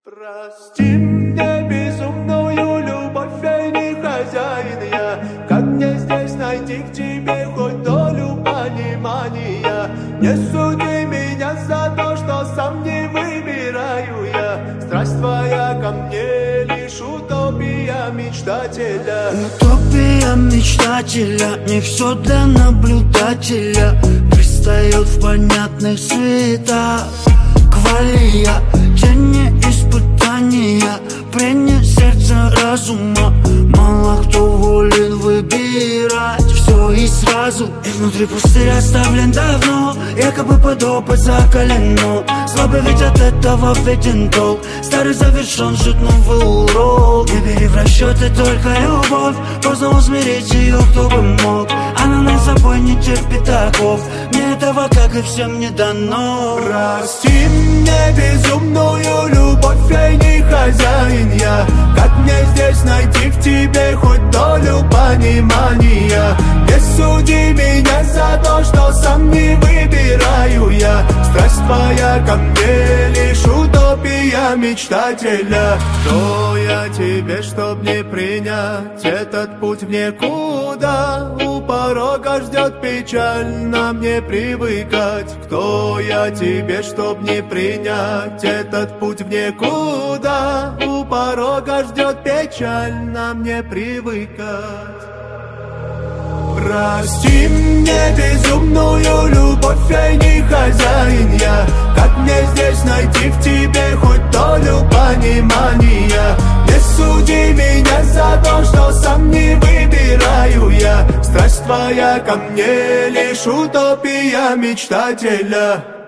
Прости мне безумную любовь, я не хозяин я. Как мне здесь найти к тебе хоть долю понимания? Не суди меня за то, что сам не выбираю я. Страсть твоя ко мне лишь утопия мечтателя. Утопия мечтателя, не все для наблюдателя. Пристает в понятных светах квалия, тени испытания, прение сердца разума. Мало кто волен выбирать все и сразу. И внутри пустырь оставлен давно, якобы под опыт закалено. Слабый ведь от этого виден толк. Старый завершен, жить новый урок. Не бери в расчеты только любовь, поздно усмирить ее кто бы мог. Она на собой не терпит оков, мне этого как и всем не дано. Прости мне безумную любовь, я не хозяин я. Как мне здесь найти в тебе хоть долю понимания? Не суди меня за то, что сам не выбираю я. Страсть твоя ко мне лишь утопия мечтателя. Кто я тебе, чтоб не принять этот путь в никуда? У порога ждет печаль, нам не привыкать. Кто я тебе, чтоб не принять этот путь в никуда? У порога ждет печаль, нам не привыкать. Прости мне безумную любовь, я не хозяин я. Как мне здесь найти в тебе хоть долю понимания? Не суди меня за то, что сам не выбираю я. Страсть твоя ко мне лишь утопия мечтателя.